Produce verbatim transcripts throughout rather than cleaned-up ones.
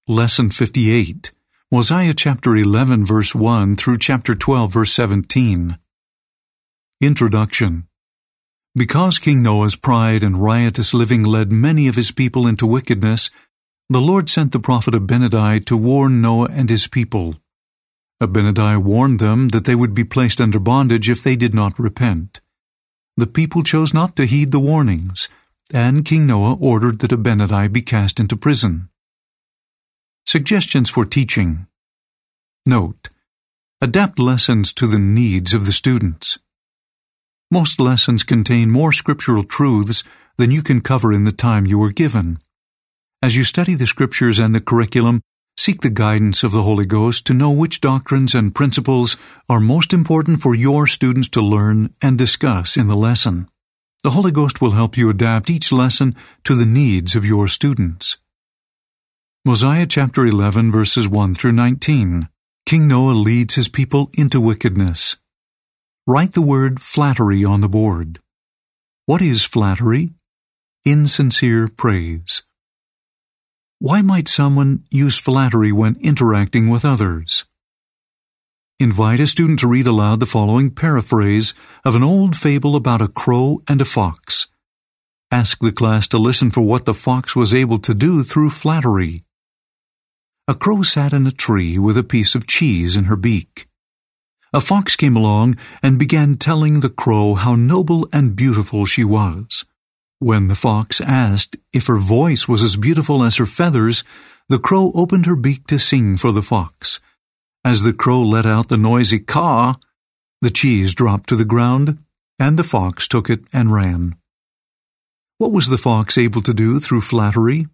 Lesson fifty-eight, Mosiah chapter eleven verse one through chapter twelve verse seventeen. Introduction. Because King Noah's pride and riotous living led many of his people into wickedness, the Lord sent the prophet Abinadi to warn Noah and his people. Abinadi warned them that they would be placed under bondage if they did not repent. The people chose not to heed the warnings, and King Noah ordered that Abinadi be cast into prison. Suggestions for teaching. Note: adapt lessons to the needs of the students. Most lessons contain more scriptural truths than you can cover in the time you are given. As you study the scriptures and the curriculum, seek the guidance of the Holy Ghost to know which doctrines and principles are most important for your students to learn and discuss in the lesson. The Holy Ghost will help you adapt each lesson to the needs of your students. Mosiah chapter eleven verses one through nineteen. King Noah leads his people into wickedness. Write the word flattery on the board. What is flattery? Insincere praise. Why might someone use flattery when interacting with others? Invite a student to read aloud the following paraphrase of an old fable about a crow and a fox. Ask the class to listen for what the fox was able to do through flattery. A crow sat in a tree with a piece of cheese in her beak. A fox came along and began telling the crow how noble and beautiful she was. When the fox asked if her voice was as beautiful as her feathers, the crow opened her beak to sing for the fox. As the crow let out the noisy caw, the cheese dropped to the ground, and the fox took it and ran. What was the fox able to do through flattery?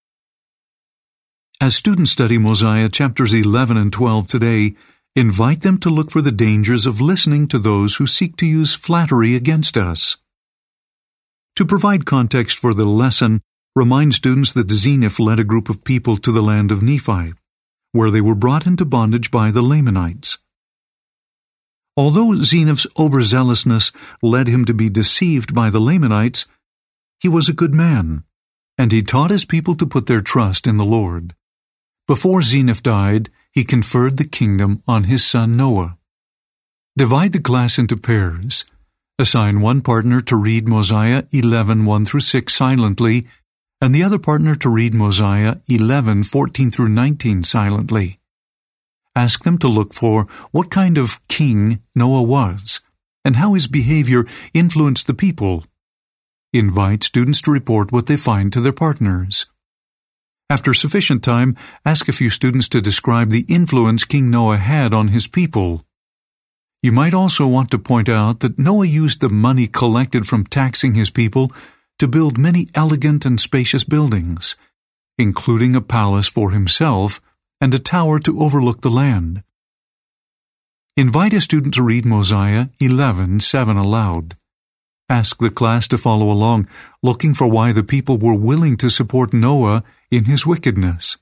As students study Mosiah chapters eleven and twelve today, invite them to look for the dangers of listening to those who seek to use flattery against us. To provide context for the lesson, remind students that Zeniff led a group of people to the land of Nephi, where they were brought into bondage by the Lamanites. Although Zeniff's overzealousness led him to be deceived by the Lamanites, he was a good man, and he taught his people to put their trust in the Lord. Before Zeniff died, he conferred the kingdom on his son Noah. Divide the class into pairs. Assign one partner to read Mosiah eleven one through six silently, and the other partner to read Mosiah eleven fourteen through nineteen silently. Ask them to look for what kind of king Noah was, and how his behavior influenced the people. Invite students to report what they find to their partners. After sufficient time, ask a few students to describe the influence King Noah had on his people. You might also want to point out that Noah used the money collected from taxing his people to build many elegant and spacious buildings, including a palace for himself and a tower to overlook the land. Invite a student to read Mosiah eleven seven aloud. Ask the class to follow along, looking for why the people were willing to support Noah in his wickedness.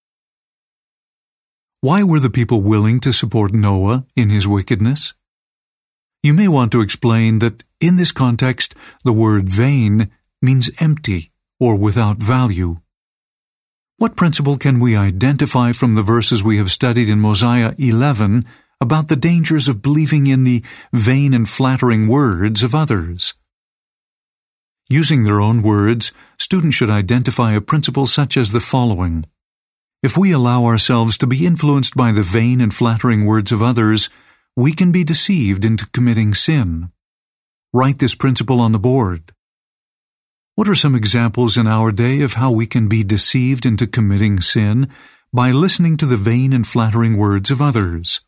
Why were the people willing to support Noah in his wickedness? You may want to explain that in this context, the word vain means empty or without value. What principle can we identify from the verses we have studied in Mosiah eleven about the dangers of believing in the vain and flattering words of others? Using their own words, students should identify a principle such as the following. If we allow ourselves to be influenced by the vain and flattering words of others, we can be deceived into committing sin. Write this principle on the board. What are some examples in our day of how we can be deceived into committing sin by listening to the vain and flattering words of others?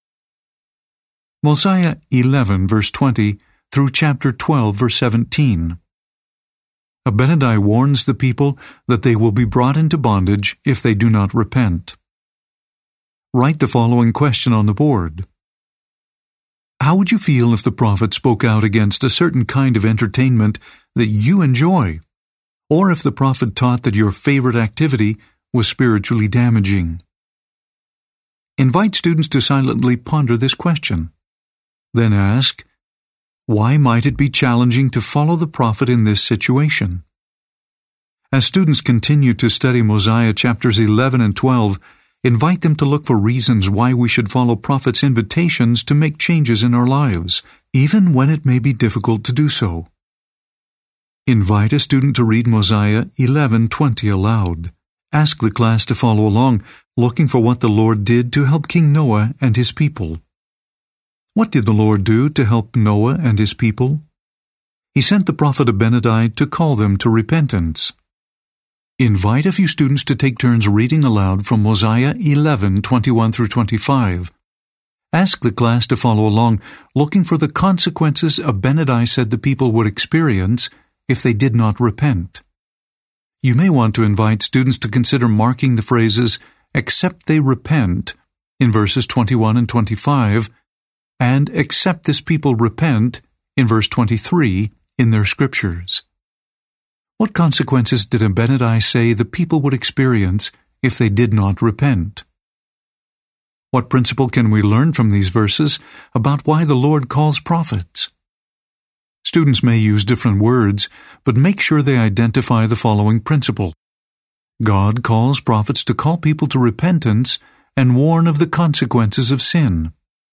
Mosiah eleven verse twenty through chapter twelve verse seventeen. Abinadi warns the people that they will be brought into bondage if they do not repent. Write the following question on the board. How would you feel if the prophet spoke out against a certain kind of entertainment that you enjoy, or if the prophet taught that your favorite activity was spiritually damaging? Invite students to silently ponder this question. Then ask, why might it be challenging to follow the prophet in this situation? As students continue to study Mosiah chapters eleven and twelve, invite them to look for reasons why we should follow prophets' invitations to make changes in our lives, even when it may be difficult to do so. Invite a student to read Mosiah eleven twenty aloud. Ask the class to follow along, looking for what the Lord did to help King Noah and his people. What did the Lord do to help Noah and his people? He sent the prophet Abinadi to call them to repentance. Invite a few students to take turns reading aloud from Mosiah eleven twenty-one through twenty-five. Ask the class to follow along, looking for the consequences Abinadi said the people would experience if they did not repent. You may want to invite students to consider marking the phrases, "except they repent," in verses twenty-one and twenty-five, and "except this people repent," in verse twenty-three, in their scriptures. What consequences did Abinadi say the people would experience if they did not repent? What principle can we learn from these verses about why the Lord calls prophets? Students may use different words, but make sure they identify the following principle. God calls prophets to call people to repentance and warn of the consequences of sin.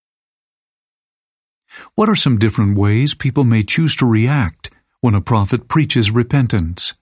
What are some different ways people may choose to react when a prophet preaches repentance?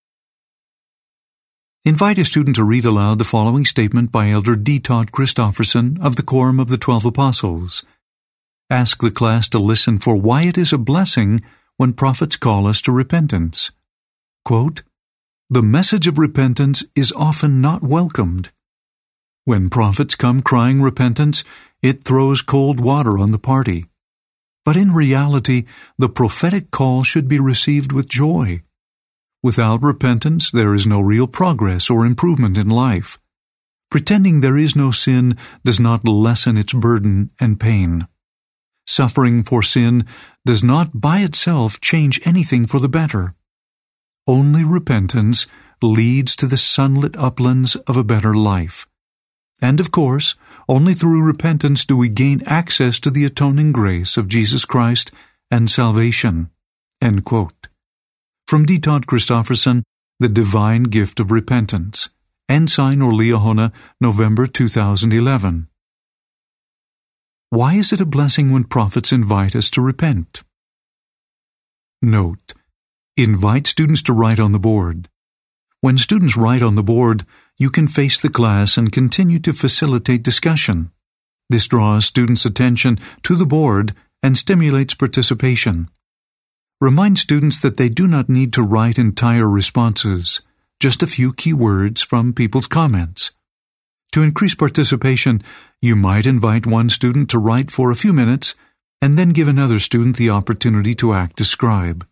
Invite a student to read aloud the following statement by Elder D. Todd Christofferson of the Quorum of the Twelve Apostles. Ask the class to listen for why it is a blessing when prophets call us to repentance. Quote, "The message of repentance is often not welcomed. When prophets come crying repentance, it throws cold water on the party. But in reality, the prophetic call should be received with joy. Without repentance, there is no real progress or improvement in life. Pretending there is no sin does not lessen its burden and pain. Suffering for sin does not by itself change anything for the better. Only repentance leads to the sunlit uplands of a better life. And of course, only through repentance do we gain access to the atoning grace of Jesus Christ and salvation." End quote. From D. Todd Christofferson, The Divine Gift of Repentance, Ensign or Liahona, November two thousand eleven. Why is it a blessing when prophets invite us to repent? Note: invite students to write on the board. When students write on the board, you can face the class and continue to facilitate discussion. This draws students' attention to the board and stimulates participation. Remind students that they do not need to write entire responses, just a few key words from people's comments. To increase participation, you might invite one student to write for a few minutes and then give another student the opportunity to act as scribe.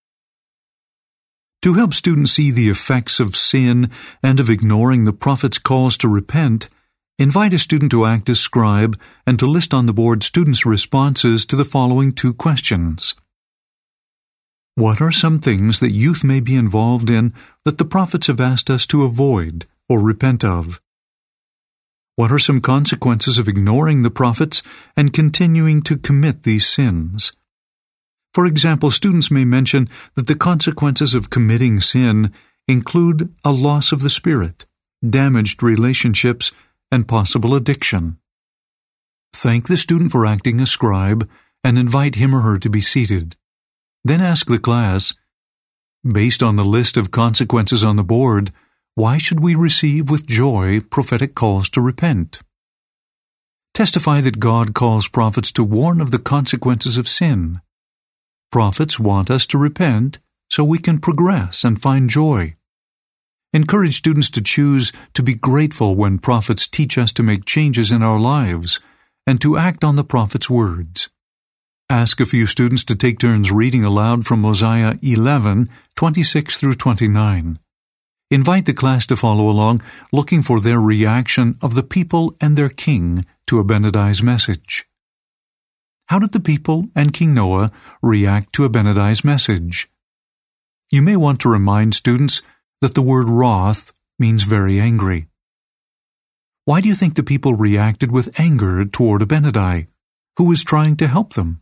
To help students see the effects of sin and of ignoring the prophet's calls to repent, invite a student to act as scribe and to list on the board students' responses to the following two questions. What are some things that youth may be involved in that the prophets have asked us to avoid or repent of? What are some consequences of ignoring the prophets and continuing to commit these sins? For example, students may mention that the consequences of committing sin include a loss of the spirit, damaged relationships, and possible addiction. Thank the student for acting as scribe and invite him or her to be seated. Then ask the class, based on the list of consequences on the board, why should we receive with joy prophetic calls to repent? Testify that God calls prophets to warn of the consequences of sin. Prophets want us to repent so we can progress and find joy. Encourage students to choose to be grateful when prophets teach us to make changes in our lives and to act on the prophet's words. Ask a few students to take turns reading aloud from Mosiah eleven, twenty-six through twenty-nine. Invite the class to follow along, looking for their reaction of the people and their king to Abinadi's message. How did the people and King Noah react to Abinadi's message? You may want to remind students that the word wrath means very angry. Why do you think the people reacted with anger toward Abinadi, who was trying to help them?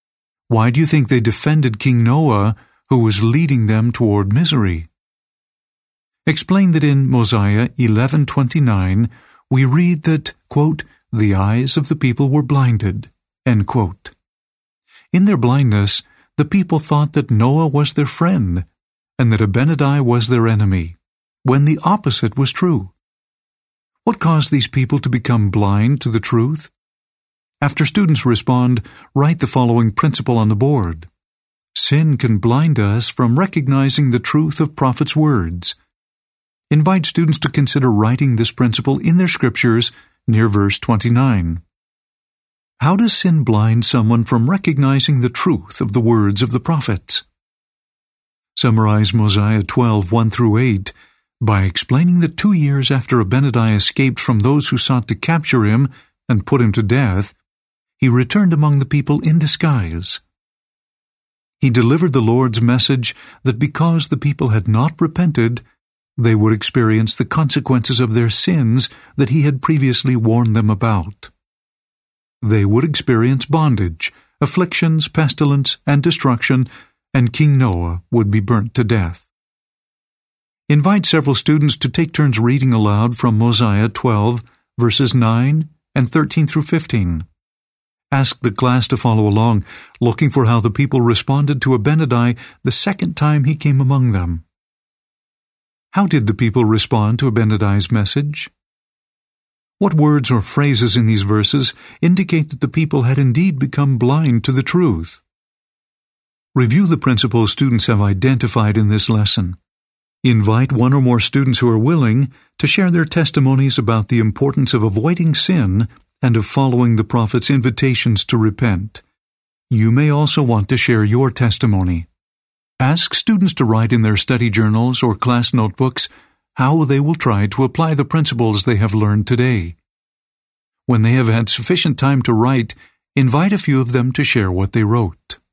Why do you think they defended King Noah, who was leading them toward misery? explained that in Mosiah eleven twenty-nine we read that, quote, the eyes of the people were blinded, end quote. In their blindness, the people thought that Noah was their friend and that Abinadi was their enemy, when the opposite was true. What caused these people to become blind to the truth? After students respond, write the following principle on the board. Sin can blind us from recognizing the truth of prophets' words. Invite students to consider writing this principle in their scriptures near verse twenty-nine. How does sin blind someone from recognizing the truth of the words of the prophets? Summarize Mosiah twelve, one through eight by explaining that two years after Abinadi escaped from those who sought to capture him and put him to death, he returned among the people in disguise. He delivered the Lord's message that because the people had not repented, they would experience the consequences of their sins that he had previously warned them about. They would experience bondage, afflictions, pestilence, and destruction, and King Noah would be burnt to death. Invite several students to take turns reading aloud from Mosiah twelve, verses nine and thirteen through fifteen. Ask the class to follow along, looking for how the people responded to Abinadi the second time he came among them. How did the people respond to Abinadi's message? What words or phrases in these verses indicate that the people had indeed become blind to the truth? Review the principles students have identified in this lesson. Invite one or more students who are willing to share their testimonies about the importance of avoiding sin and of following the prophet's invitations to repent. You may also want to share your testimony. Ask students to write in their study journals or class notebooks how they will try to apply the principles they have learned today. When they have had sufficient time to write, invite a few of them to share what they wrote.